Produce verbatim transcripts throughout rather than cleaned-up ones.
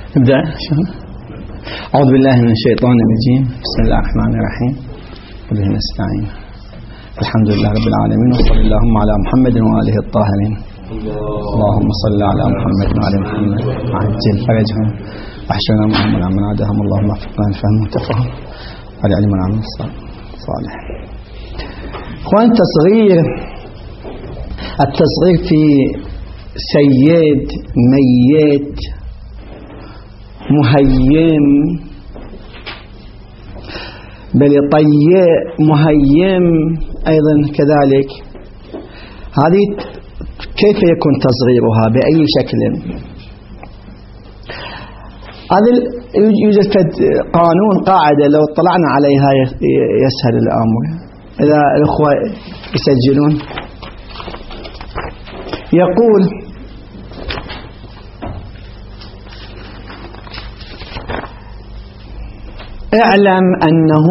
نبدأ. أعوذ بالله من الشيطان الرجيم. بسم الله الرحمن الرحيم. وبه نستعين. الحمد لله رب العالمين، وصلى اللهم على محمد وآله الطاهرين. اللهم صل على محمد وعلى محمد وعجل فرجهم واحشرنا معهم من عادهم. اللهم وفقنا للفهم والتفهم والعلم والعمل الصالح. اخوان، التصغير التصغير في سيد، ميت، مهيم، بل طيء، مهيم أيضا كذلك. هذه كيف يكون تصغيرها؟ بأي شكل؟ هذا يوجد قانون، قاعدة لو طلعنا عليها يسهل الأمر. إذا الأخوة يسجلون، يقول: اعلم أنه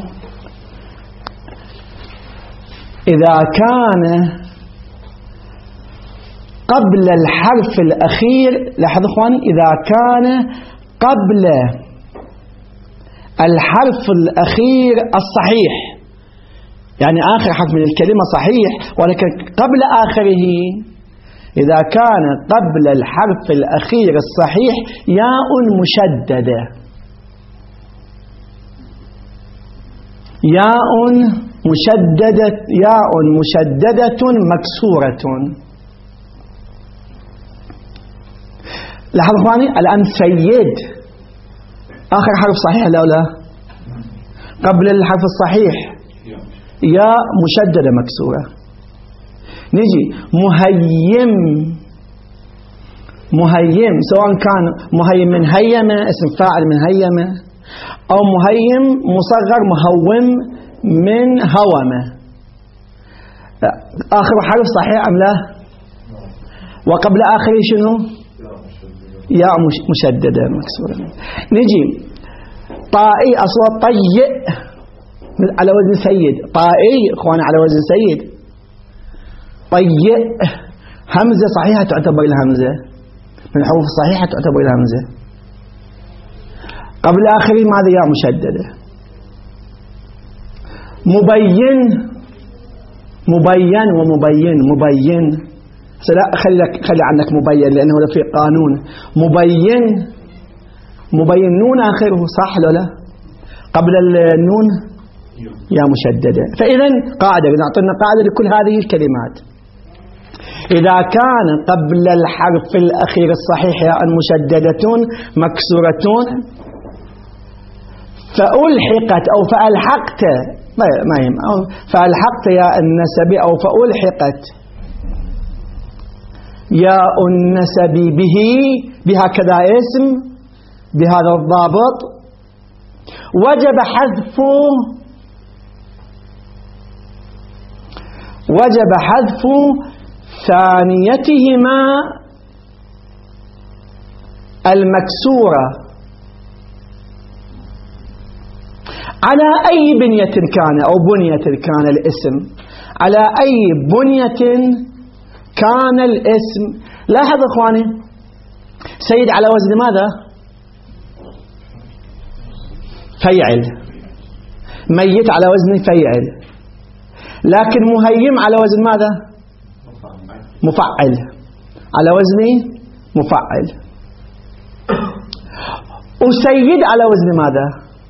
إذا كان قبل الحرف الأخير، لاحظوا اخواني، إذا كان قبل الحرف الأخير الصحيح، يعني آخر حرف من الكلمة صحيح ولكن قبل آخره، إذا كان قبل الحرف الأخير الصحيح ياء مشددة، ياء مشددة ياء مشددة مكسورة. لاحظوا اخواني، الآن سيد آخر حرف صحيح لا لا؟ قبل الحرف الصحيح ياء مشددة مكسورة. نجي مهيم، مهيم سواء كان مهيم من هيمة، اسم فاعل من هيمة، أو مهيم مصغر مهوم من هومة، آخر حرف صحيح أم لا؟ وقبل آخره شنو؟ ياء مشددة مكسورة. نجي طائي، أصوات طيء على وزن سيد، طائي اخوانا على وزن سيد، طيء، همزة صحيحة تعتبر الهمزة من الحروف الصحيحة تعتبر الهمزة، قبل آخره ماذا؟ ياء مشددة. مبين، مبين ومبين، مبين لا خلي خلي عنك مبين لأنه في قانون. مبين، مبين نون آخره صح ولا لا؟ قبل النون يا مشددة. فإذا قاعدة، نعطينا قاعدة لكل هذه الكلمات: إذا كان قبل الحرف الأخير الصحيح ياء مشددة مكسورة فألحقت أو فألحقت، ما يهم، أو فألحقت ياء النسب أو فألحقت ياء النسب به، بهكذا اسم بهذا الضابط، وجب حذف وجب حذف ثانيتهما المكسورة على أي بنية كان أو بنية كان الاسم، على أي بنية كان الاسم. لاحظ اخواني، سيد على وزن ماذا؟ فيعل. ميت على وزن فيعل. لكن مهيم على وزن ماذا؟ مفعل. على وزن مفعل. وسيد على وزن ماذا؟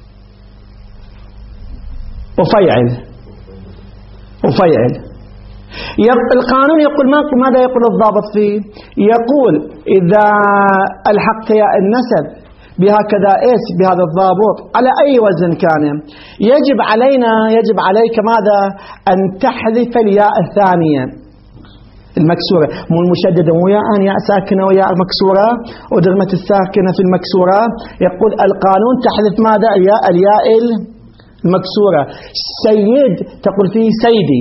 وفيعل. وفيعل. القانون يقول ماذا يقول الضابط فيه؟ يقول إذا الحقت ياء النسب بهكذا إيش بهذا الضابط على أي وزن كان، يجب علينا يجب عليك ماذا؟ أن تحذف الياء الثانية المكسورة، مو المشددة، مو ياء ياء ساكنة وياء مكسورة ودغمة الساكنة في المكسورة. يقول القانون تحذف ماذا؟ الياء الياء المكسورة. سيد تقول فيه سيدي.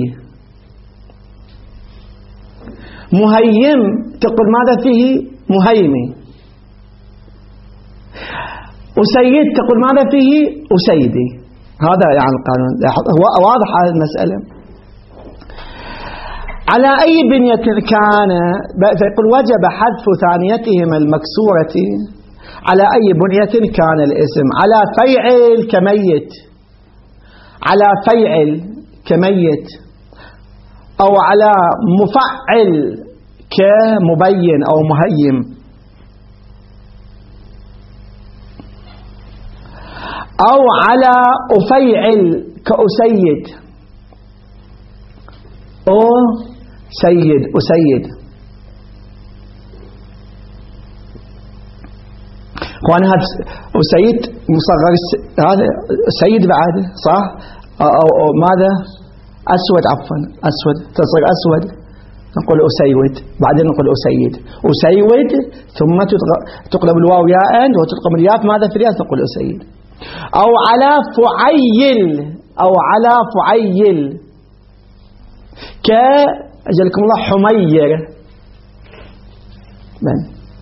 مهيم تقول ماذا فيه؟ مهيمي. وسيد تقول ماذا فيه؟ أسيدي. هذا يعني القانون، هو واضح هذه المسألة. على أي بنية كان، فيقول وجب حذف ثانيتهما المكسورة على أي بنية كان الاسم، على فيعل كميت، على فيعل كميت، أو على مفعل كمبين أو مهيم، أو على أفيعل كأسيد، أو سيد أسيد. وأنا هذا أسيد مصغر، هذا سيد بعد صح؟ أو, أو, أو ماذا؟ أسود، عفوا أسود تصير أسود نقول أسيود، بعدين نقول أسيد، أسيود ثم تقلب الواو ياء وتقلب الياء ماذا في الياء نقول أسيد. أو على فعيل، أو على فعيل كأجلكم الله حمير من،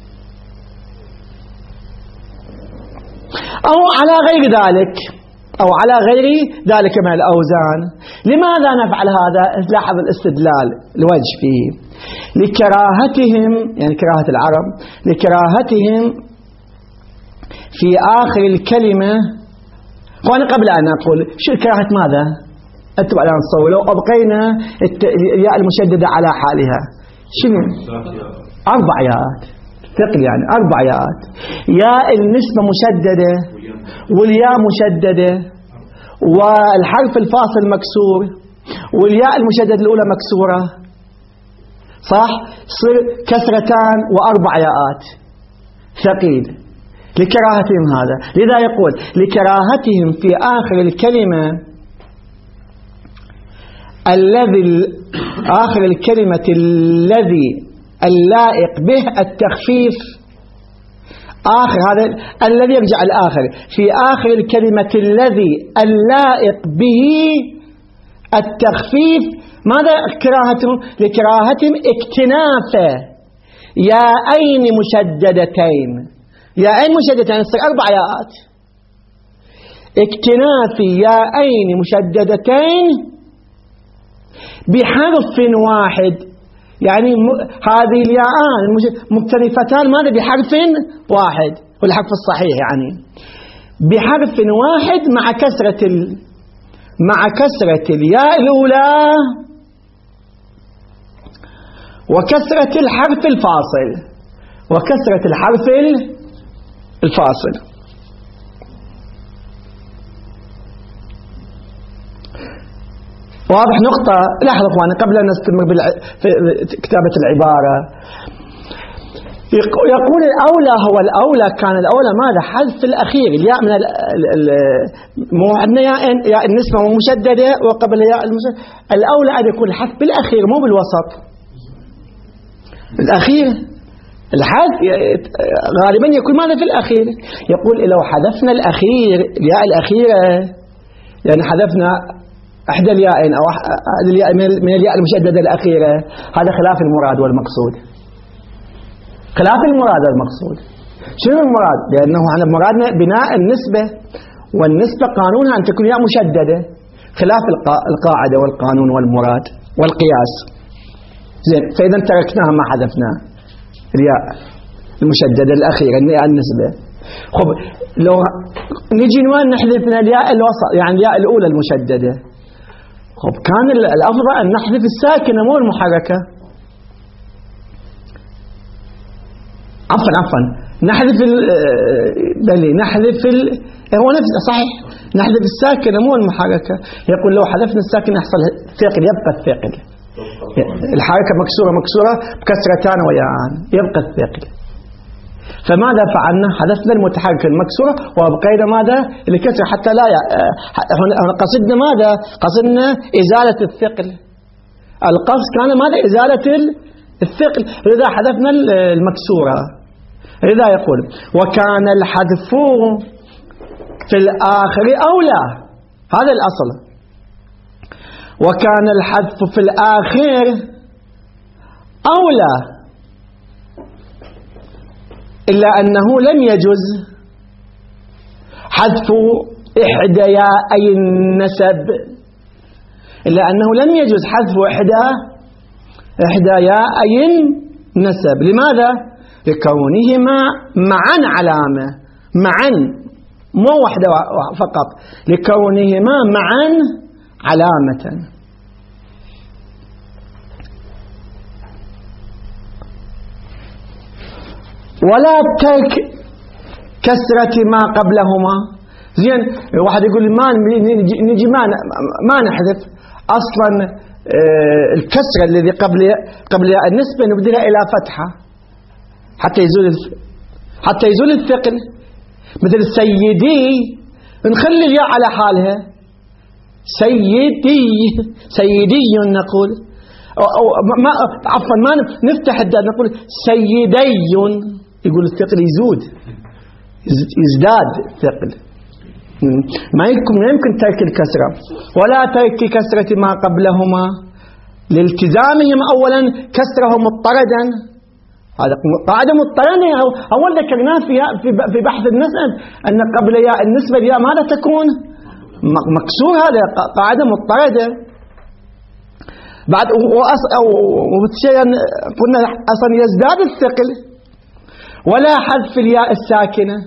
أو على غير ذلك، أو على غير ذلك من الأوزان. لماذا نفعل هذا؟ لاحظ الاستدلال الوجه فيه، لكراهتهم، يعني كراهة العرب، لكراهتهم في آخر الكلمة. وأنا قبل أن أقول شو كراهة ماذا؟ أنتم الآن تصوروا لو أبقينا الياء المشددة على حالها شنو؟ أربع ياءات ثقل، يعني أربع ياءات، ياء النسبة مشددة والياء مشددة والحرف الفاصل مكسور والياء المشددة الأولى مكسورة، صح؟ صير كسرتان وأربع ياءات ثقيل لكراهتهم هذا. لذا يقول لكراهتهم في آخر الكلمة الذي آخر الكلمة الذي اللائق به التخفيف. آخر هذا الذي يرجع الآخر، في آخر الكلمة الذي اللائق به التخفيف. ماذا كراهتهم؟ لكراهتهم اكتناف ياءين مشددتين، ياءين مشددتين تصير أربع ياءات، اكتناف ياءين مشددتين بحرف واحد، يعني هذه الياءان مختلفتان ماذا؟ بحرف واحد، والحرف الصحيح يعني بحرف واحد مع كسرة ال... مع كسرة الياء الأولى وكسرة الحرف الفاصل وكسرة الحرف الفاصل. واضح نقطة؟ لاحظوا اخواني قبل أن نستمر في كتابة العبارة، يقول الأولى هو الأولى، كان الأولى ماذا؟ حذف الأخير، الياء من مو عندنا ياء النسبة مشددة وقبل ياء المشددة، الأولى أن يكون الحذف بالأخير مو بالوسط، الأخير الحذف غالبا يكون ماذا في الأخير. يقول لو حذفنا الأخير الياء الأخيرة، يعني حذفنا أحدى الياءين أو الياء من الياء المشددة الأخيرة، هذا خلاف المراد والمقصود، خلاف المراد والمقصود. شنو المراد؟ لأنه عن مرادنا بناء النسبة، والنسبة قانونها أن تكون ياء مشددة، خلاف القاعدة والقانون والمراد والقياس. زين، فإذا تركناها ما حذفناها الياء المشددة الأخيرة النسبة. خب لو نجي نوان نحذفنا الياء الوسط، يعني الياء الأولى المشددة، خب كان الأفضل أن نحذف الساكنة مو المحركة. عفوا عفوا نحذف ال بلي نحذف ال هو نفس صحيح، نحذف الساكنة مو المحركة. يقول لو حذفنا الساكنة يحصل ثقل، يبقى الثقل، الحركة مكسورة مكسورة بكسرتان وياءان يبقى الثقل. فماذا فعلنا؟ حذفنا المتحرك المكسورة وابقينا ماذا؟ الكسر حتى لا ي... قصدنا ماذا؟ قصدنا إزالة الثقل، القصد كان ماذا؟ إزالة الثقل، لذا حذفنا المكسورة. لذا يقول وكان الحذف في الآخر أولى، هذا الأصل، وكان الحذف في الآخر أولى، إلا أنه لم يجوز حذف إحدى ياءي النسب، إلا أنه لم يجوز حذف إحدى إحدى ياءي النسب. لماذا؟ لكونهما معا علامة، معا مو واحدة فقط، لكونهما معا علامة. ولا ترك كسرة ما قبلهما. زين واحد يقول ما نجي ما ما نحذف أصلا الكسرة الذي قبل قبل النسبة نبدلها إلى فتحة حتى يزول حتى يزول الثقل. مثل سيدي نخلي الياء على حالها، سيدي سيدي نقول، أو ما عفوا ما نفتح الدال نقول سيدي، يقول الثقل يزود يزداد الثقل. ما يمكن ما يمكن ترك الكسرة ولا ترك كسرة ما قبلهما لالتزامهم أولا كسره مضطردا. هذا قاعدة مضطردة أول ذكرناه في في بحث النسب أن قبل ياء النسبة الياء ماذا تكون مكسور، هذا قاعدة مضطردة. بعد وشيئا قلنا أصلا يزداد الثقل. ولا حذف الياء الساكنة،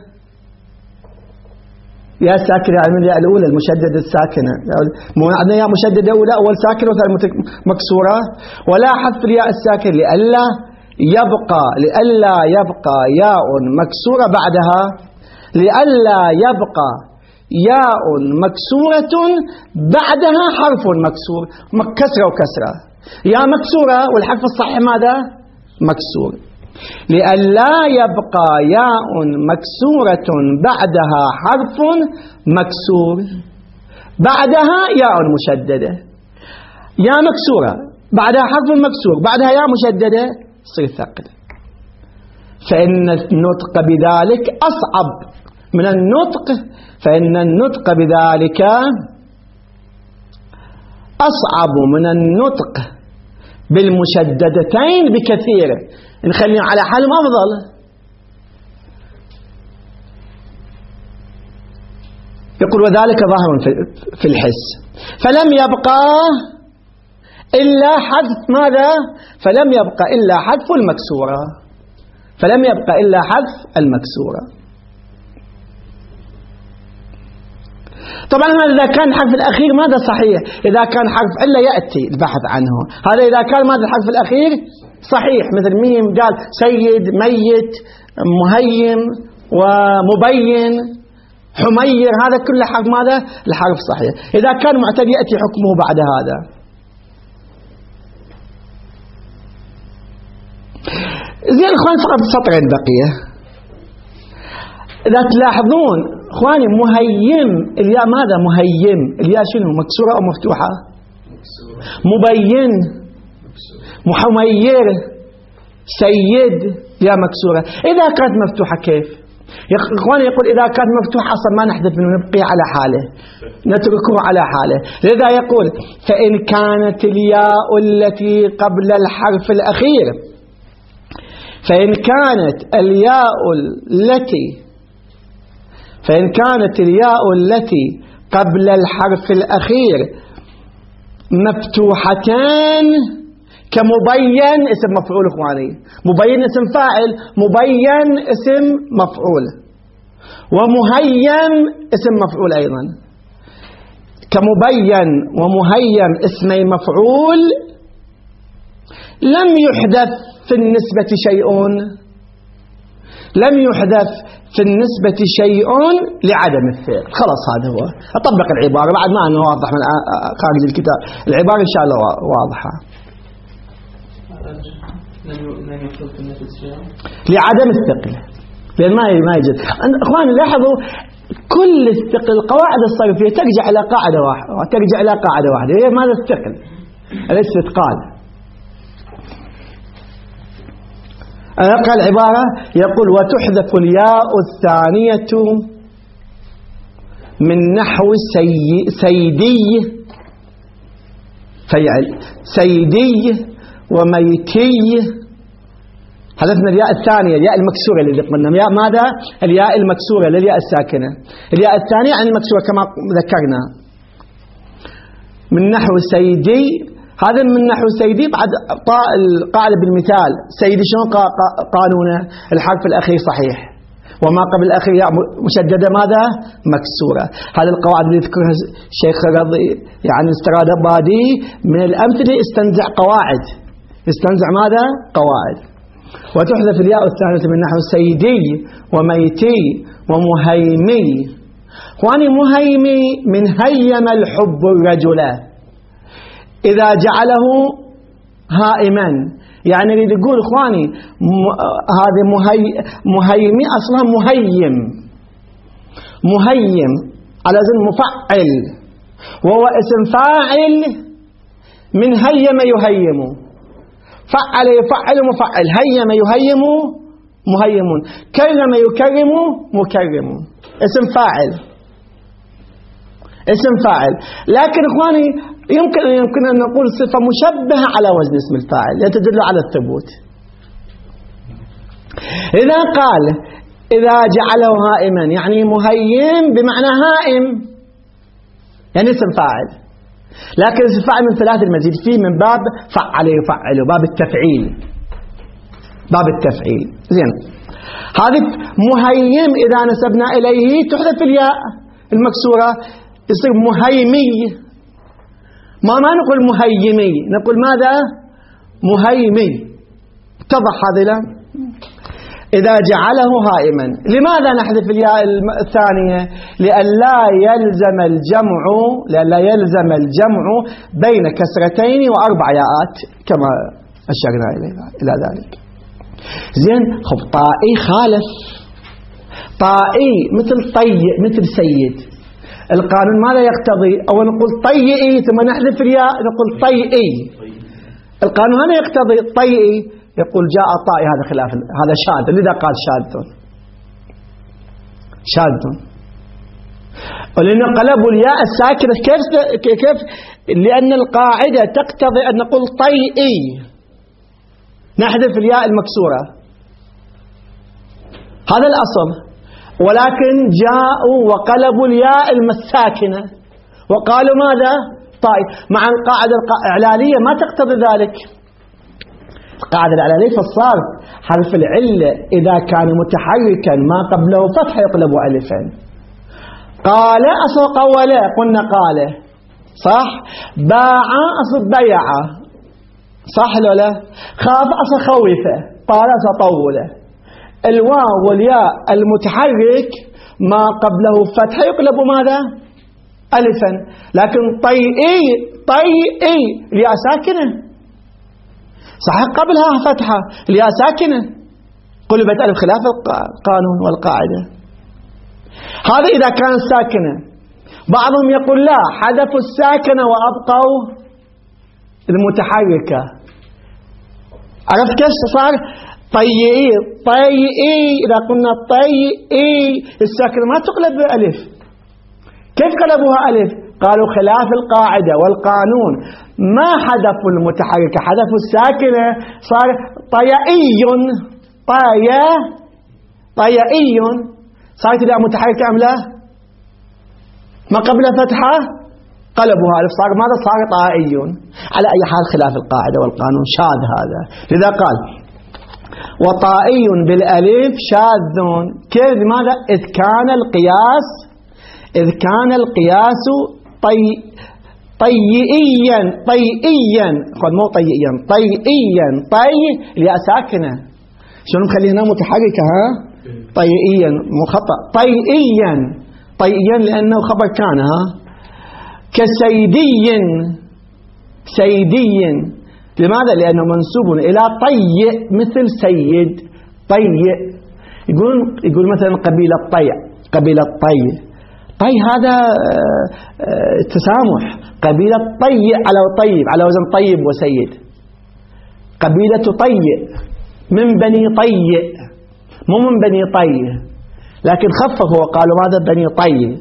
ياء الساكنة يعني الياء الأولى المشددة الساكنة، مو عندنا ياء مشددة أولى أول ساكنة وثاني مكسورة. ولا حذف الياء الساكنة لئلا يبقى لئلا يبقى ياء مكسورة بعدها، لئلا يبقى ياء مكسورة بعدها حرف مكسور، كسرة وكسرة، ياء مكسورة والحرف الصحيح ماذا؟ مكسور. لئلا يبقى ياء مكسورة بعدها حرف مكسور، بعدها ياء مشددة، ياء مكسورة بعدها حرف مكسور بعدها ياء مشددة تصير ثقل. فإن النطق بذلك أصعب من النطق فإن النطق بذلك أصعب من النطق بالمشددتين بكثير. نخليهم على حالهم أفضل. يقول وذلك ظاهر في الحس. فلم يبقى إلا حذف ماذا؟ فلم يبقى إلا حذف المكسورة، فلم يبقى إلا حذف المكسورة. طبعا هذا إذا كان الحرف الأخير ماذا صحيح، إذا كان حرف إلا يأتي البحث عنه. هذا إذا كان ماذا الحرف الأخير صحيح، مثل ميم قال سيد ميت مهيم ومبين حمير، هذا كله حرف ماذا الحرف صحيح. إذا كان معتل يأتي حكمه بعد هذا. زين اخوان فقط سطرين بقية. إذا تلاحظون اخواني مهيم الياء ماذا؟ مهيم الياء شنو؟ مكسورة أو مفتوحة؟ مبين محمير سيد يا مكسورة. إذا كانت مفتوحة كيف؟ اخواني يقول إذا كانت مفتوحة أصلا ما نحذف منه نبقي على حاله نتركه على حاله. لذا يقول فإن كانت الياء التي قبل الحرف الأخير فإن كانت الياء التي فإن كانت الياء التي قبل الحرف الأخير مفتوحتان كمبين اسم مفعول اخواني، مبين اسم فاعل، مبين اسم مفعول، ومهيم اسم مفعول أيضا. كمبين ومهيم اسمي مفعول لم يحدث في النسبة شيء لم يحدث في النسبة شيء لعدم الفعل. خلاص هذا هو. أطبق العبارة بعد ما أنه واضح من خارج الكتاب، العبارة إن شاء الله واضحة. لعدم الثقل، لأن ما ما يوجد. إخواني لاحظوا كل الثقل القواعد الصرفية ترجع إلى قاعدة واحدة، ترجع إلى قاعدة واحدة هي ماذا؟ الثقل، الاستثقال. أقرأ العبارة يقول وتحذف الياء الثانية من نحو سي سيدي فيعل سيدي وميتي. حذفنا الياء الثانية الياء المكسورة اللي قلنا ياء ماذا؟ الياء المكسورة للياء الساكنة. الياء الثانية عن المكسورة كما ذكرنا. من نحو سيدي هذا من نحو سيدي. بعد القاعدة بالمثال سيدي شلون قانونه؟ الحرف الأخير صحيح وما قبل الأخير مشددة ماذا؟ مكسورة. هذه القواعد اللي يذكرها الشيخ رضي يعني استرادبادي من الأمثلة استنزع قواعد، استنزع ماذا؟ قواعد. وتحذف الياء الثانية من نحو سيدي وميتي ومهيمي. واني مهيمي من هيم الحب الرجل إذا جعله هائما، يعني اللي يقول إخواني هذا مهي مهيمي أصلا مهيم، مهيم على وزن مفعل، وهو اسم فاعل من هيم يهيم، فعل يفعل مفعل، هيم يهيم مهيم، كرم يكرم مكرم، اسم فاعل، اسم فاعل. لكن إخواني يمكن يمكن أن نقول صفة مشبهة على وزن اسم الفاعل تدل على الثبوت. إذا قال إذا جعله هائما يعني مهيم بمعنى هائم، يعني اسم فاعل، لكن اسم فاعل من ثلاث المزيد فيه من باب فعل يفعل، باب التفعيل، باب التفعيل. زين، هذه مهيم إذا نسبنا إليه تحذف الياء المكسورة يصير مهيمي. ما ما نقول مهيمي، نقول ماذا؟ مهيمي. اتضح هذا لا؟ إذا جعله هائما. لماذا نحذف الياء الثانية؟ لئلا يلزم الجمع، لئلا يلزم الجمع بين كسرتين وأربع ياءات كما أشرنا إلى ذلك. زين، خب طائي خالف، طائي مثل طي مثل سيد. القانون ماذا يقتضي؟ أول نقول طيئي ثم نحذف الياء نقول طيئي. القانون هذا يقتضي طيئي، يقول جاء طائي، هذا خلاف، هذا شاذ، لذا قال شاذ شاذ. ولأنه قلبوا الياء الساكنة كيف كيف؟ لأن القاعدة تقتضي أن نقول طيئي نحذف الياء المكسورة، هذا الأصل. ولكن جاءوا وقلبوا الياء الساكنة وقالوا ماذا؟ طائي، مع القاعدة الإعلالية ما تقتضي ذلك. القاعدة الإعلالية في الصرف حرف العلة إذا كان متحركا ما قبله فتح يقلب ألفا. قال أصل قوله، قلنا قاله صح. باع أصل بيع صح لو لا؟ خاف أصل خوفه، طال أصل طوله. الواو والياء المتحرك ما قبله فتح يقلب ماذا؟ ألفا. لكن طيئي طيئي الياء ساكنة صحيح قبلها فتحة، الياء ساكنة قلبت ألف خلاف القانون والقاعدة. هذا إذا كانت ساكنة. بعضهم يقول لا، حذفوا الساكنة وأبقوا المتحركة. عرفت كيف صار؟ طيئي طيئي، إذا قلنا طيئي الساكنة ما تقلب بألف. كيف قلبوها ألف؟ قالوا خلاف القاعدة والقانون، ما حذفوا المتحركة، حذفوا الساكنة، صار طيئي طيئ طيئي. صارت الياء متحركة أم لا؟ ما قبل فتحة قلبوها ألف، صار ماذا؟ صار طائي. على أي حال خلاف القاعدة والقانون، شاذ هذا. لذا قال وطائي بالألف شاذ. كيف؟ لماذا؟ إذ كان القياس إذ كان القياس طي طيئيا طيئيا خذ مو طيئيا طيئيا طي الياء ساكنة، شلون نخليها هنا متحركة؟ ها طيئيا مو خطأ، طيئيا طيئيا لأنه خبر كان. ها كسيدي سيدي. لماذا؟ لأنه منسوب إلى طيء مثل سيد طيء. يقول يقول مثلا قبيلة طيء، قبيلة طيء طي هذا تسامح. قبيلة طيء على طيب على وزن طيب وسيد. قبيلة طيء من بني طيء مو من بني طيء، لكن خففوا وقالوا ماذا؟ بني طيء.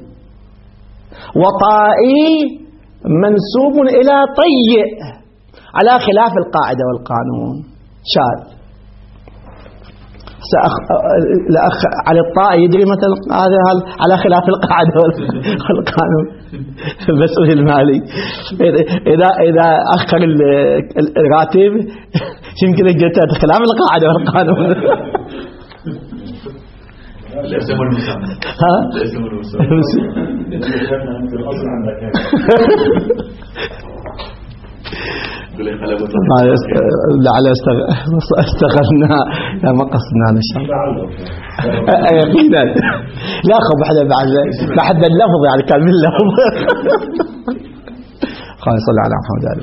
وطائي منسوب إلى طيء على خلاف القاعدة والقانون، شاذ سأخ... الأخ علي الطائي يدري مثلا هذا على خلاف القاعدة والقانون المسؤول المالي إذا إذا أخر الراتب يمكن جت خلاف القاعدة والقانون. الاسم والمسمى. ها؟ الاسم والمسمى. لعل استغلنا ما قصدنا ان شاء الله يقينا. لا خب احنا بعد بعد اللفظ يعني كان من اللفظ. خلينا نصلي على محمد عليه.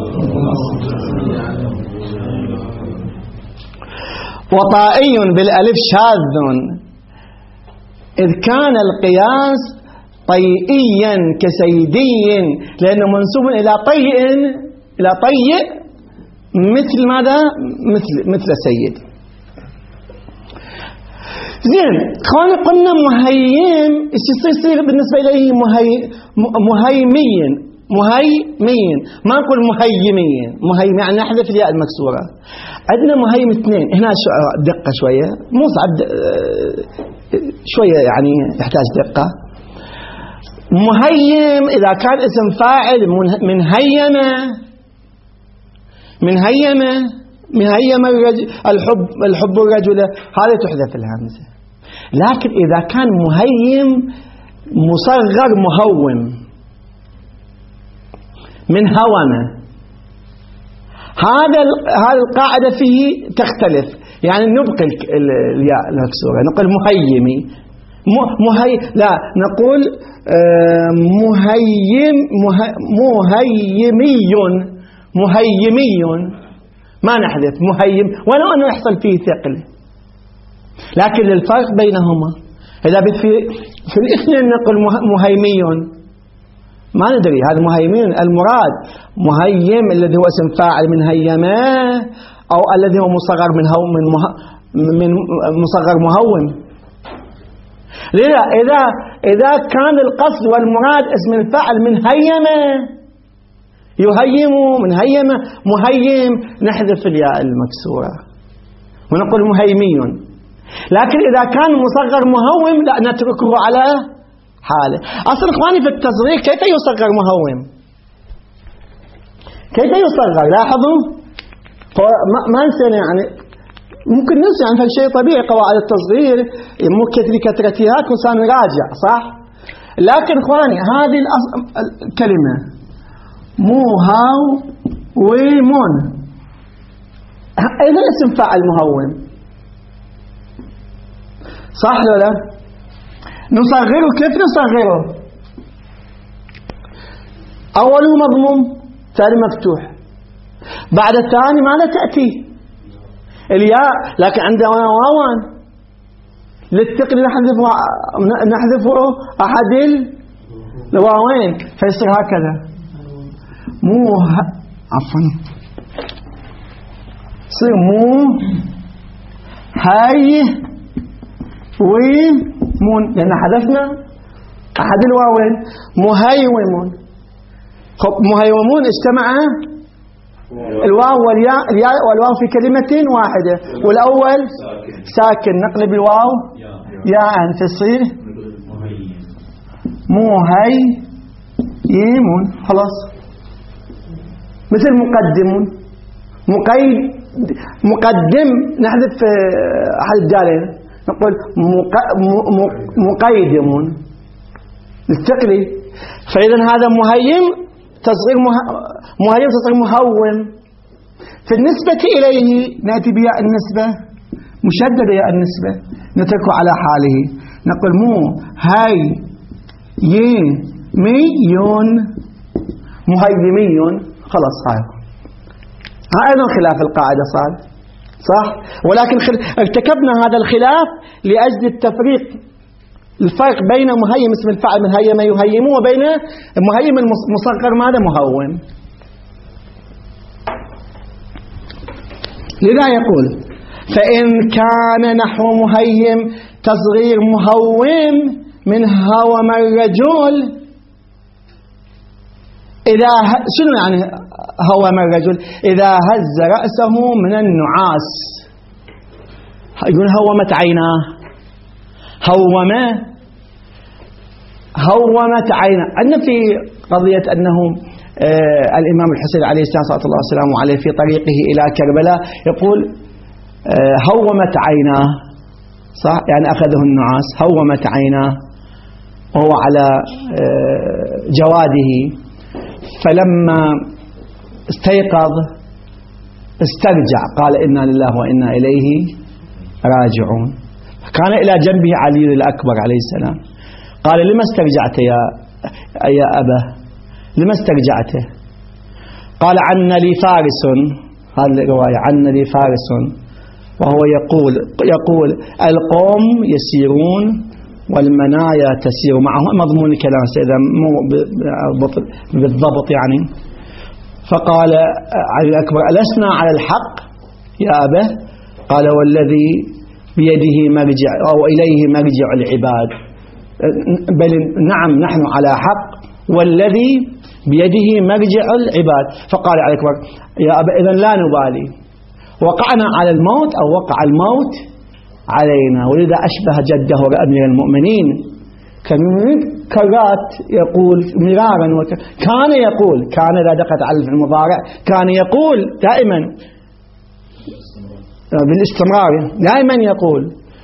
وطائي بالالف شاذ إذ كان القياس طيئيا كسيدي لأنه منسوب إلى طيء إلى طيء مثل ماذا؟ مثل مثل سيد. زين خلينا قلنا مهيم ايش يصير بالنسبة إليه؟ مهي مهيمين مهيمين ما نقول مهيمين. مهيم يعني نحذف الياء المكسورة. عندنا مهيم اثنين هنا دقة شوية مو صعب شوية يعني يحتاج دقة. مهيم إذا كان اسم فاعل من هيمة من هيمة من هيمة الحب الحب الرجل هذا تحذف الهمزة. لكن إذا كان مهيم مصغر مهوم من هومة هذا هذه القاعدة فيه تختلف. يعني نبقي الياء المكسورة نقول مهيمي مهي لا نقول مهيم مهيمي مهيمي ما نحذف مهيم ولو أنه يحصل فيه ثقل. لكن الفرق بينهما إذا في في الاثنين نقول مهيمي ما ندري هذا مهيمين المراد مهيم الذي هو اسم فاعل من هيمه أو الذي هو مصغر من هو من, مه من مصغر مهوم. لذا إذا إذا كان القصد والمراد اسم الفاعل من هيمه يهيم من هيمه مهيم نحذف الياء المكسورة ونقول مهيمي. لكن إذا كان مصغر مهوم لا نتركه على حاله. أصل إخواني في التصغير كيف يصغر مهوم؟ كيف يصغر؟ لاحظوا ما نسينا يعني ممكن ننسى يعني فالشيء طبيعي قواعد التصغير مو كثري كثرتها كنسان راجع صح. لكن إخواني هذه الكلمة مو هاو ومون أيضا اسم فاعل مهوم صح ولا لا؟ نصغره كيف نصغره؟ أوله مضموم ثاني مفتوح بعد الثاني ماذا تأتي؟ الياء. لكن عندنا واوان للثقل نحذفه نحذفه أحد الواوين فيصير هكذا مو عفوا يصير مو هاي ومون لأن حذفنا أحد الواوين مهيومون. خب مهيومون اجتمع الواو والياء الياء والواو في كلمة واحدة والأول ساكن نقلب الواو ياء تصير مهيمون خلاص. مثل مقدمون مقيد مقدم نحذف أحد الدالين نقول مقيدمون للثقل. فإذا هذا مهيم تصغير مهيم تصغير مهوم. في النسبة إليه نأتي بياء النسبة مشددة ياء النسبة نتركه على حاله نقول مو هاي يميون مهيميون خلاص. هاي هذا خلاف القاعدة صار صح. ولكن ارتكبنا هذا الخلاف لأجل التفريق الفرق بين مهيم اسم الفاعل من هيم يهيم وبين مهيم المصغر ماذا مهوم. لذا يقول فإن كان نحو مهيم تصغير مهوم من هوم الرجل. إذا شنو يعني هوم الرجل؟ إذا هز رأسه من النعاس يقول هومت عيناه، هوم هومت عيناه. عندنا في قضية أنه آه الإمام الحسين عليه السلام صلى الله عليه وسلم عليه في طريقه إلى كربلاء يقول آه هومت عيناه، صح؟ يعني أخذه النعاس، هومت عيناه وهو على آه جواده، فلما استيقظ استرجع قال إنا لله وإنا إليه راجعون. كان إلى جنبه علي الأكبر عليه السلام، قال لما استرجعت يا يا أبا، لما استرجعته؟ قال عن لي فارس، هذه الرواية، عن لي فارس، وهو يقول يقول القوم يسيرون والمنايا تسير معه، مضمون الكلام إذا مو بالضبط يعني. فقال علي الأكبر ألسنا على الحق يا أبا؟ قال والذي بيده مرجع أو إليه مرجع العباد، بل نعم نحن على حق والذي بيده مرجع العباد. فقال علي الأكبر يا أبا إذن لا نبالي، وقعنا على الموت أو وقع الموت علينا. ولذا أشبه جده أمير المؤمنين كان كرات يقول مرارا وك... كان يقول، كان إذا دقت على المضارع كان يقول دائما بالاستمرار، دائما يقول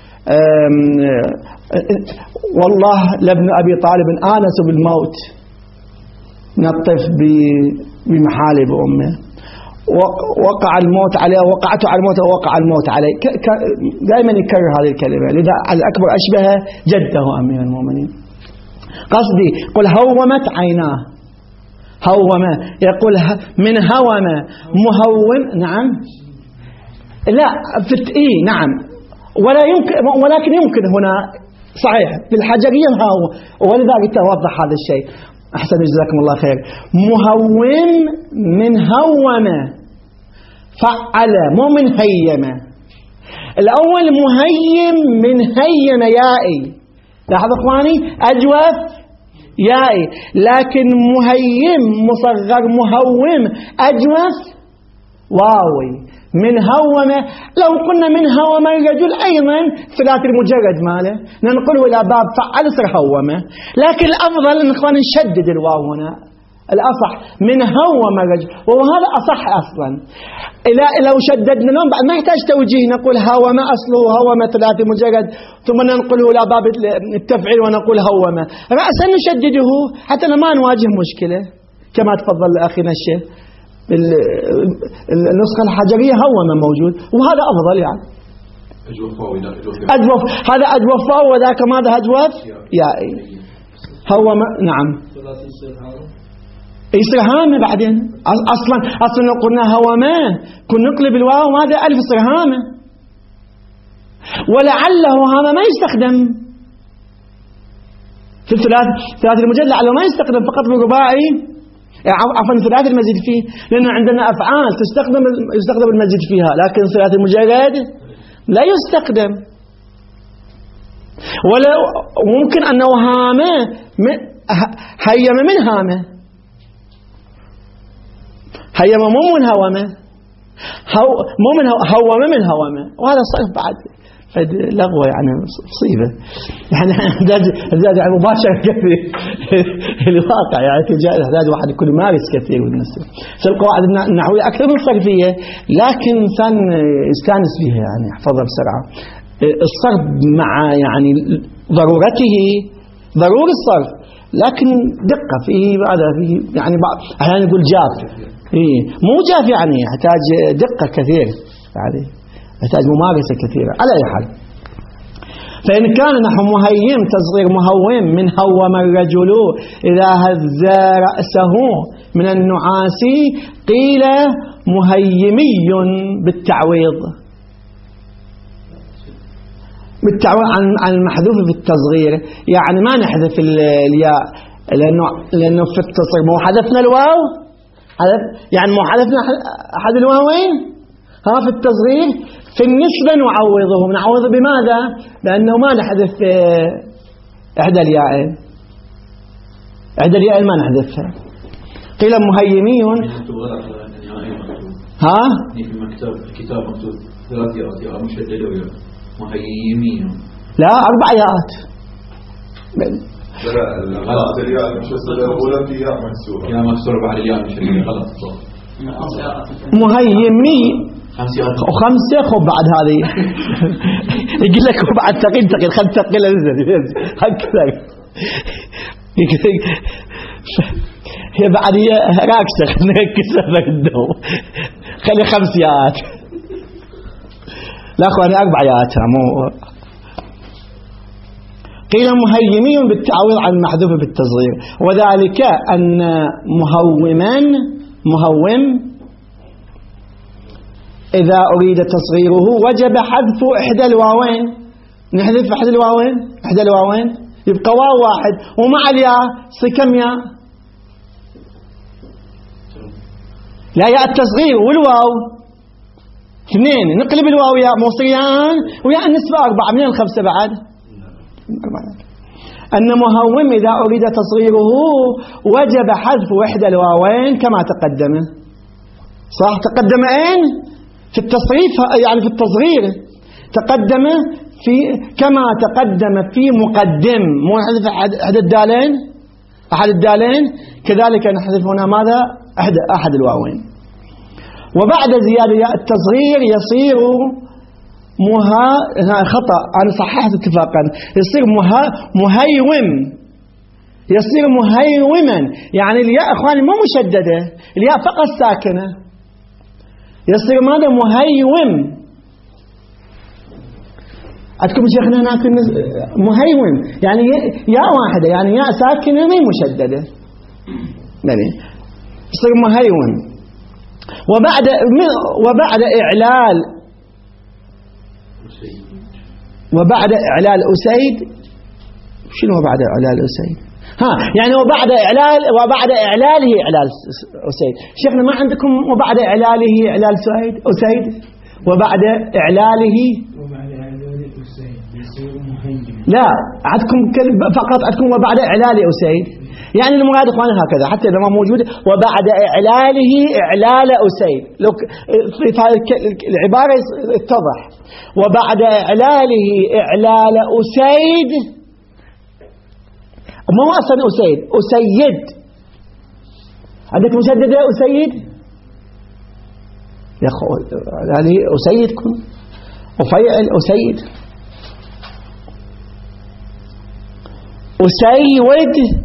والله لابن أبي طالب آنس بالموت نطف بمحالب أمه، وقع الموت عليه، وقعت على الموت ووقع الموت عليه، دائما يكرر هذه الكلمة. لذا الأكبر أشبه جده أمير المؤمنين. قصدي قل هومت عيناه، هوم يقول من هوم مهوم، نعم لا في إيه نعم، ولا يمكن، ولكن يمكن هنا صحيح بالحجرية هو، ولذلك توضح هذا الشيء. أحسن جزاكم الله خير. مهوم من هوم فعل، مو من هيم. الأول مهيم من هيم يائي، لاحظ أخواني أجوف يائي، لكن مهيم مصغر مهوم أجوف واوي. من هوم لو قلنا من هوم الرجل أيضا ثلاث المجرد ماله ننقله إلى باب فعل صار هومه، لكن الأفضل أن إخواني نشدد الواو هنا، الأصح من هوم الرجل، وهذا أصح أصلا. إلا لو شددنا لهم بعد ما يحتاج توجيه، نقول هوم أصله هوم ثلاث مجرد، ثم ننقله إلى باب التفعيل ونقول هوم رأسا نشدده حتى ما نواجه مشكلة، كما تفضل أخينا الشيخ النسخة الحجرية هوم موجود، وهذا أفضل يعني. أجوف، هذا أجوف واو وذاك ماذا أجوف يائي. هوم نعم يصير هامة بعدين. أصلا أصلا لو قلنا هوما كن نقلب الواو ماذا ألف يصير هامة، ولعله هامة ما يستخدم في الثلاث ثلاث المجلد، لعله ما يستخدم فقط في الرباعي، عفوا ثلاث المزيد فيه، لأن عندنا أفعال تستخدم يستخدم المزيد فيها، لكن ثلاث المجرد لا يستخدم. ولا ممكن أنه هامة هيم من هامة، هيم مو من هومة، هو مو من هومة من هومة، وهذا صحيح بعد لغوة يعني مصيبة يعني زاد يعني مباشرة كثير الواقع يعني زاد واحد يكون مارس كثير بالنسبة القواعد النحوية أكثر من الصرفية، لكن إنسان يستانس فيها يعني يحفظها بسرعة. الصرف مع يعني ضرورته ضروري الصرف، لكن دقة فيه هذا فيه يعني بعض أحيانا يقول جاف، إيه مو جاف يعني يحتاج دقة كثير يعني يحتاج ممارسة كثيرة. على أي حال، فإن كان نحو مهيم تصغير مهوم من هوم الرجل إذا هز رأسه من النعاس قيل مهيمي بالتعويض، بالتعويض عن عن المحذوف في التصغير، يعني ما نحذف الياء لأنه لأنه في التصغير مو حذفنا الواو، يعني مو حذفنا أحد الواوين ها في التصغير، في النسبة نعوضه، نعوضه بماذا؟ لأنه ما نحذف إحدى الياء، إحدى الياء ما نحذفها. قيل مهيمي ها؟ في مكتب الكتاب مكتوب ثلاث ياء مشددة وياء مهيمين. لا أربع ياءات. غلط. الياء المشددة الأولى في ياء مكسورة. ياء مكسورة بعد الياء المشددة. غلط. مهيمي خمسة وخمسة خب بعد هذه. يقول لك بعد ثقيل ثقيل خل ثقيل انزل هكذا. هي بعد هي راكسة خلنا نكسر الدو. خلي خمس ياءات. لا أخواني أربع ياءات مو. قيل مهيمي بالتعويض عن المحذوف بالتصغير، وذلك أن مهوما مهوم إذا أريد تصغيره وجب حذف إحدى الواوين. نحذف إحدى الواوين إحدى الواوين يبقى واو واحد ومع الياء صي كم ياء؟ لا ياء التصغير والواو اثنين، نقلب الواو ياء موصيان وياء النسبة أربعة. من الخمسة بعد؟ أن مهوم إذا أريد تصغيره وجب حذف إحدى الواوين كما تقدم. صح تقدم أين؟ في التصريف يعني في التصغير تقدم في كما تقدم في مقدم. مو نحذف أحد الدالين أحد الدالين كذلك نحذف هنا ماذا؟ أحد أحد الواوين. وبعد زيادة ياء التصغير يصير مها خطأ أنا صححت اتفاقا يصير مها مهيوم يصير مهيوما يعني الياء أخواني مو مشددة الياء فقط ساكنة يصير ماذا؟ مهيوم. عندكم شيخنا هناك مهيوم يعني ياء واحدة يعني ياء ساكنة ما مشددة يعني يصير مهيوم. وبعد وبعد إعلال وبعد إعلال أسيد. شنو بعد إعلال أسيد؟ ها يعني وبعد إعلال وبعد إعلاله إعلال أسيد. شيخنا ما عندكم وبعد إعلاله إعلال سعيد أسيد وبعد إعلاله وبعد إعلاله أسيد يصير مهيم. لا عندكم فقط عندكم وبعد إعلاله أسيد يعني المراد إخواني هكذا حتى إذا ما موجود وبعد إعلاله إعلال أسيد لو في العبارة يتضح وبعد إعلاله إعلال أسيد ما هو أصلا أسيد أسيد. عندك مشددة أسيد يا أخو هذه أسيدكم وفيعل أسيد أسيد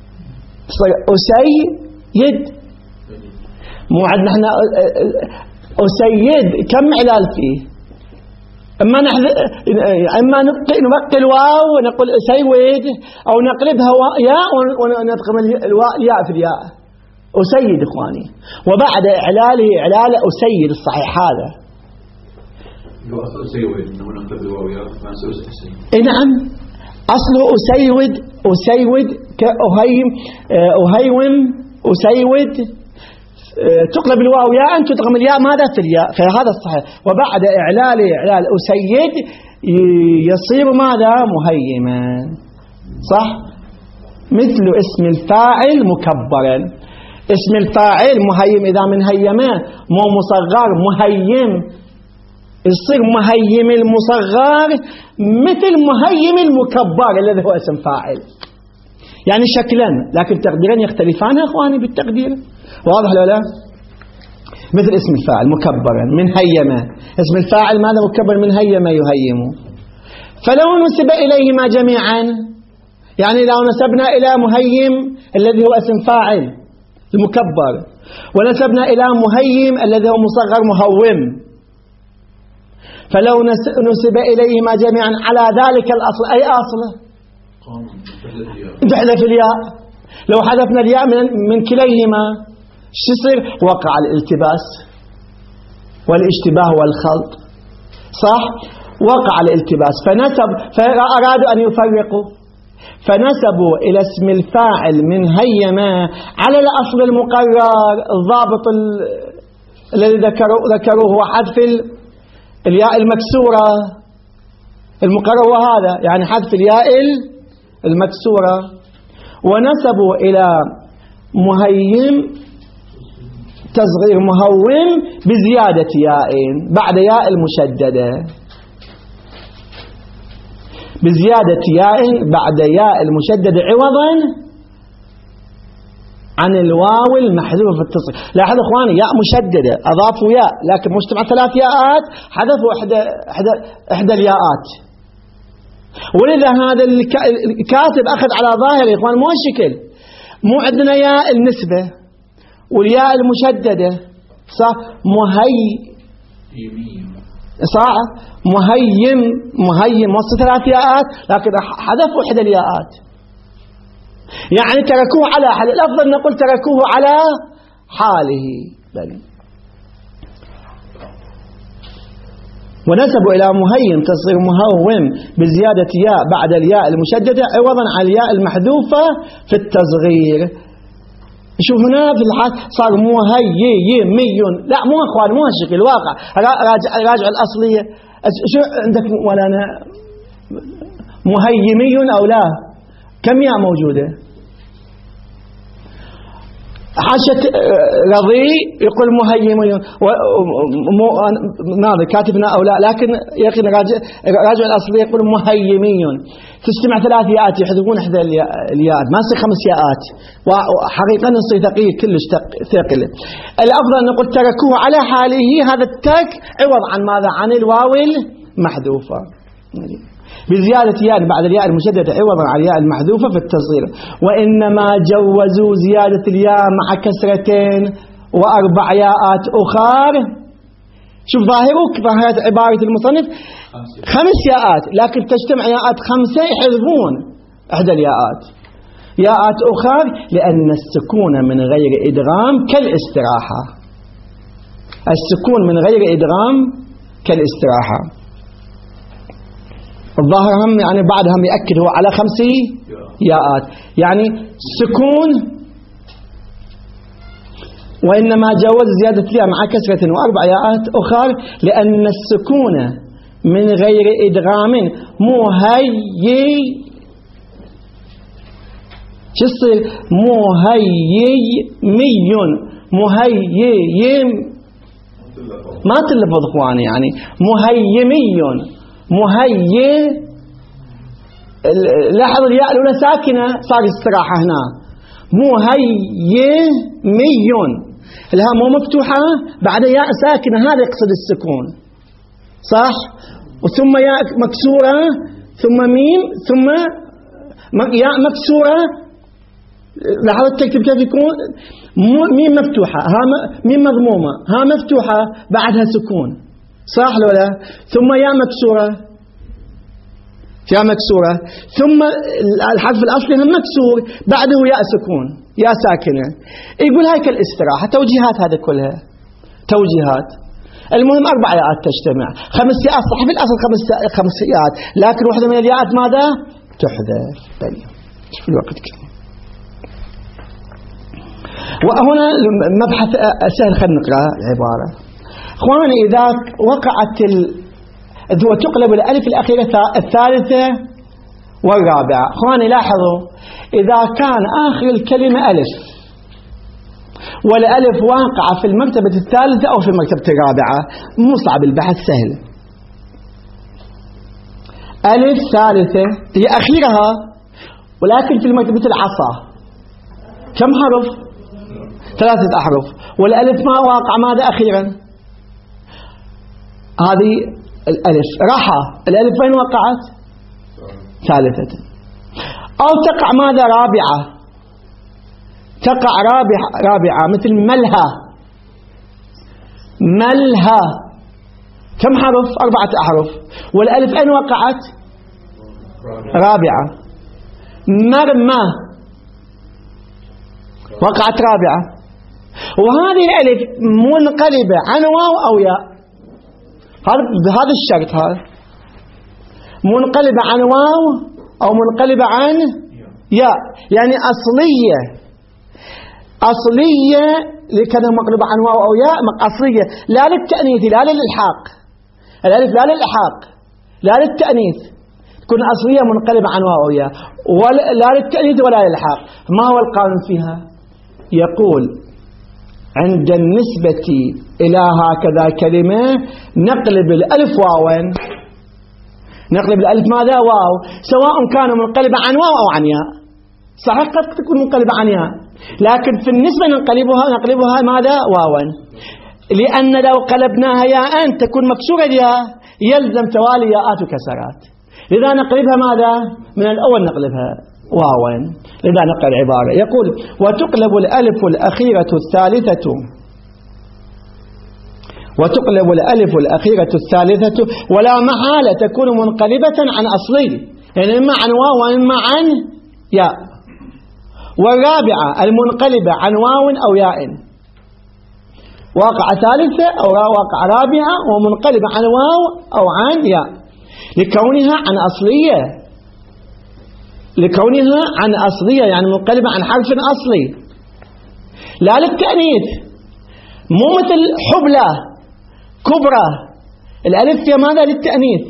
أسيد مو عندنا احنا أسيد كم علال فيه؟ اما نحذ اما نبقي الواو ونقول أسيد او نقلبها ياء ونضغم الواو ياء في الياء أسيد إخواني. وبعد إعلاله إعلال أسيد الصحيح هذا أسيد نقلب الواو ياء ما أسيد. اي نعم أصله أسيد أسيد كأهيم أهيوم أسيد تقلب الواو ياء أن تدغم الياء ماذا في الياء فهذا الصحيح. وبعد إعلال إعلال أسيد يصير ماذا؟ مهيما. صح مثل اسم الفاعل مكبرا. اسم الفاعل مهيم إذا من هيمه مو مصغر مهيم يصير مهيم المصغر مثل مهيم المكبر الذي هو اسم فاعل يعني شكلا لكن تقديرا يختلفان يا اخواني بالتقدير. واضح ولا لا؟ مثل اسم الفاعل مكبرا من هيمه اسم الفاعل ماذا؟ مكبر من هيمه يهيم. فلو نسب إليهما جميعا يعني لو نسبنا إلى مهيم الذي هو اسم فاعل المكبر ونسبنا إلى مهيم الذي هو مصغر مهوم فلو نسب إليهما جميعا على ذلك الأصل أي أصل؟ تحذف الياء. لو حذفنا الياء من, من كليهما شو يصير؟ وقع الالتباس والاشتباه والخلط. صح؟ وقع الالتباس فنسب فأرادوا أن يفرقوا فنسبوا إلى اسم الفاعل من هيما على الأصل المقرر الضابط الذي ذكروه ذكروه هو حذف الياء المكسورة المقرر وهذا يعني حذف الياء المكسورة. ونسبوا إلى مهيم تصغير مهوم بزيادة ياء بعد ياء المشددة. بزيادة ياء بعد ياء المشددة عوضا عن الواو المحذوفة في التصريف. لاحظوا اخواني ياء مشددة اضافوا ياء لكن مجتمع ثلاث ياءات حذفوا احدى احدى احدى الياءات، ولذا هذا الكاتب اخذ على ظاهر يا اخوان مو هالشكل. مو عندنا ياء النسبة والياء المشددة صح مهي صح مهيم مهيم وصل ثلاث ياءات لكن حذفوا احدى الياءات، يعني تركوه على حال. الأفضل نقول تركوه على حاله. بل ونسبوا إلى مهيم تصير مهوم بزيادة ياء بعد الياء المشددة عوضا عن الياء المحذوفة في التصغير. شوف هنا في الحال صار مهيمي. لا مو أخوان مو هالشكل الواقع. راجع, راجع الأصلية. شو عندك ولا أنا مهيمي أو لا؟ كم ياء موجودة؟ حاشة رضي يقول مهيمي ماذا كاتبنا أو لا، لكن يقين راجع, راجع الأصلي يقول مهيمي. تجتمع ثلاث ياءات يحذفون إحدى الياءات ما يصير خمس ياءات، وحقيقة يصير ثقيل كلش ثقيل. الأفضل أن نقول تركوه على حاله، هذا الترك عوض عن ماذا؟ عن الواو المحذوفة بزيادة ياء بعد الياء المشددة عوضا عن الياء المحذوفة في التصغير. وإنما جوزوا زيادة الياء مع كسرتين وأربع ياءات أخر. شوف ظاهرك ظاهرة عبارة المصنف خمس ياءات لكن تجتمع ياءات خمسة يحذفون إحدى الياءات ياءات أخر لأن السكون من غير إدغام كالاستراحة. السكون من غير إدغام كالاستراحة. الظاهر هم يعني بعدهم يأكد هو على خمس ياءات يعني سكون. وإنما جوز زيادة الياء مع كسرة وأربع ياءات أخر لأن السكون من غير إدغام مهيي شو يصير مهيمي مهيم ما تلفظ اخواني يعني مهيمي مهيئ. لاحظ الياء الأولى ساكنة صار استراحة هنا مهيمي. الهاء مو مفتوحة بعد ياء ساكنة هذا يقصد السكون صح، وثم ياء مكسورة ثم ميم ثم ياء مكسورة. لاحظت تكتب كيف يكون ميم مفتوحة ها ميم مضمومة ها مفتوحة بعدها سكون صح لولا، ثم ياء مكسورة ياء مكسورة ثم الحرف الأصلي هم مكسور بعده ياء سكون ياء ساكنة. يقول هاي كالاستراحة. توجيهات هذا كلها توجيهات. المهم أربع ياءات تجتمع خمس ياءات صح في الأصل خمس خمس ياءات لكن واحدة من الياءات ماذا تحذف. طيب شوف الوقت كده. وهنا مبحث سهل خلينا نقرأ العبارة. اخواني اذا وقعت ال... هو تقلب الالف الاخيره الثالثه والرابعه. اخواني لاحظوا اذا كان اخر الكلمه الف والالف واقعه في المرتبه الثالثه او في المرتبه الرابعه مو صعب البحث سهل. الف ثالثه هي اخيرها ولكن في المرتبه العصا كم حرف؟ ثلاثه احرف والالف ما واقع ماذا اخيرا؟ هذه الألف راحة. الألف وين وقعت؟ ثالثة. أو تقع ماذا رابعة؟ تقع رابعة رابعة مثل ملها ملها كم حرف؟ أربعة أحرف والألف أين وقعت؟ رابعة. مرمى وقعت رابعة. وهذه الألف منقلبة عن واو أو ياء بهذا الشرط هذا منقلبة عن واو أو منقلبة عن ياء يعني أصلية أصلية لكذا مقلوبة عن واو أو ياء أصلية لا للتأنيث لا للإلحاق. الألف لا للإلحاق لا للتأنيث تكون أصلية منقلبة عن واو أو ياء ولا للتأنيث ولا للإلحاق. ما هو القانون فيها؟ يقول عند النسبة إلى هكذا كلمة نقلب الألف واوا نقلب الألف ماذا؟ واو، سواء كان منقلبا عن واو أو عن ياء. صحيح قد تكون منقلبة عن ياء، لكن في النسبة نقلبها نقلبها ماذا؟ واوا، لأن لو قلبناها ياء تكون مكسورة الياء، يلزم توالي ياءات وكسرات، لذا نقلبها ماذا؟ من الأول نقلبها واوا، لذا نقل العبارة. يقول: وتقلب الألف الأخيرة الثالثة وتقلب الألف الأخيرة الثالثة ولا محالة تكون منقلبة عن أصلي، يعني إما عن واو وإما عن ياء. والرابعة المنقلبة عن واو أو ياء، واقع ثالثة أو واقع رابعة ومنقلبة عن واو أو عن ياء، لكونها عن أصلية لكونها عن أصلية يعني منقلبة عن حرف أصلي، لا للتأنيث، مو مثل حبلى كبرى الألف فيها ماذا؟ للتأنيث،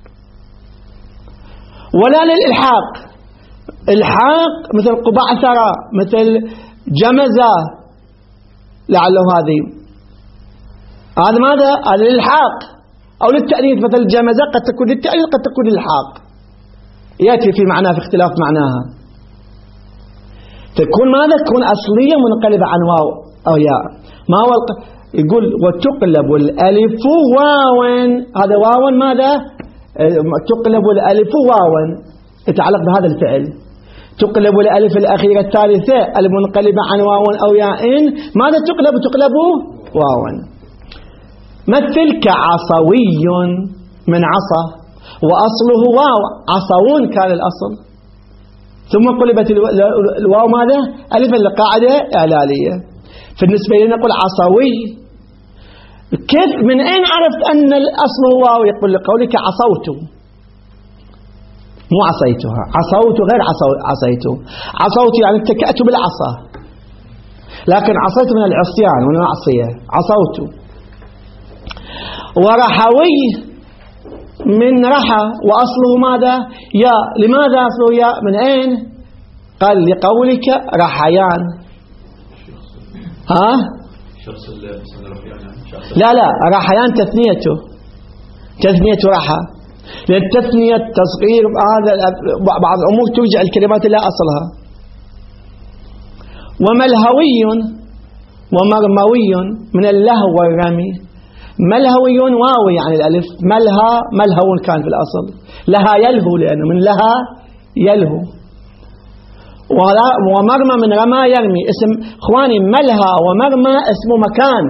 ولا للإلحاق، الحاق مثل قبعثرة مثل جمزة، لعله هذه هذا ماذا؟ هذا للإلحاق أو للتأنيث، مثل الجمزة قد تكون للتأنيث قد تكون للإلحاق، يأتي في معناه في اختلاف معناها. تكون ماذا؟ تكون أصلية منقلبة عن واو أو ياء. ما هو الق... يقول: وتقلب الألف واوا، هذا واوا ماذا؟ تقلب الألف واوا، يتعلق بهذا الفعل. تقلب الألف الأخيرة الثالثة المنقلبة عن واو أو ياء، ماذا تقلب؟ تقلب واوا. مثل كعصوي من عصا، وأصله واو، عصوون كان الأصل، ثم قلبت الواو ماذا؟ ألفا لقاعدة إعلالية. فالنسبة لنا نقول عصوي. كيف؟ من أين عرفت أن الأصل هو واو؟ يقول لقولك عصوت، مو عصيتها، عصوت غير عصيت. عصوت يعني اتكأت بالعصا، لكن عصيت من العصيان من المعصية، عصوت. ورحوي من رحى، وأصله ماذا؟ يا. لماذا أصله يا؟ من أين؟ قال لقولك رحيان. ها؟ لا لا، رحيان تثنيته، تثنية رحى، لأن تثنية تصغير هذا بعض الأمور ترجع الكلمات لا أصلها. وملهوي ومرموي من اللهو والرمي. ملهوي واو يعني الألف، ملها ملهو كان في الأصل، لها يلهو لأنه من لها يلهو. ومرمى من رمى يرمي. اسم اخواني ملها ومرمى اسم مكان،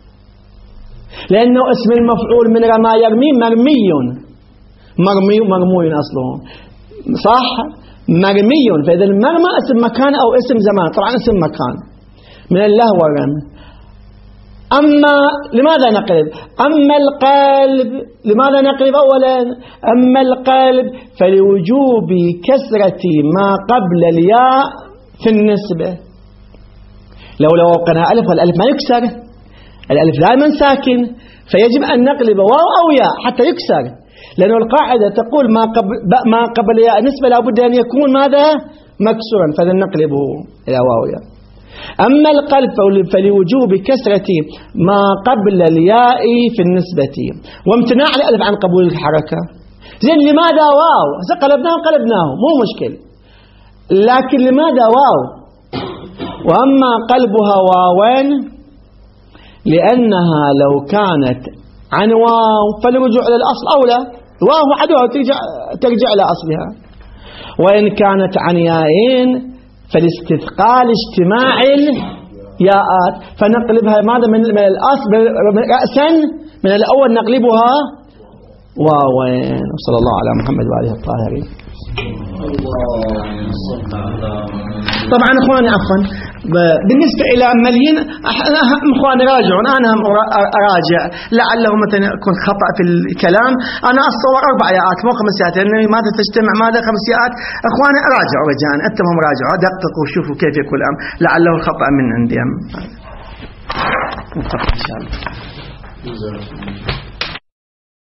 لأنه اسم المفعول من رمى يرمي مرمي، مرمي مرموي أصله صح، مرمي. فإذا المرمى اسم مكان أو اسم زمان، طبعا اسم مكان من اللهو والرمي. أما لماذا نقلب؟ أما القلب لماذا نقلب أولا؟ أما القلب فلوجوب كسرة ما قبل الياء في النسبة. لو لو وقنا ألف، والألف ما يكسر، الألف دائما ساكن، فيجب أن نقلب واو أو ياء حتى يكسر، لأن القاعدة تقول ما قبل ما قبل ياء نسبة لابد أن يكون ماذا؟ مكسورا، فلنقلبه إلى واو ياء. أما القلب فلوجوب كسرة ما قبل الياء في النسبة، وامتناع الألف عن قبول الحركة. زين لماذا واو؟ قلبناه قلبناه مو مشكل، لكن لماذا واو؟ وأما قلبها واوين لأنها لو كانت عن واو فالرجوع إلى الأصل أولى، واو عدوها ترجع, ترجع إلى أصلها. وإن كانت عن ياءين فالاستثقال اجتماع الياءات، فنقلبها ماذا؟ من الأصل رأسا من الأول نقلبها واوين. وصلى الله على محمد وآله الطاهرين. طبعا اخواني عفوا بالنسبة إلى مليين اخواني راجعون، انا هم اراجع لعله مثلا يكون خطأ في الكلام. انا اتصور اربع ياءات مو خمس ياءات، لان ماذا تجتمع ماذا خمس ياءات. اخواني راجعوا رجاء، انتم هم راجعوا دققوا وشوفوا كيف يكون الامر، لعله الخطأ من عندي ان شاء الله.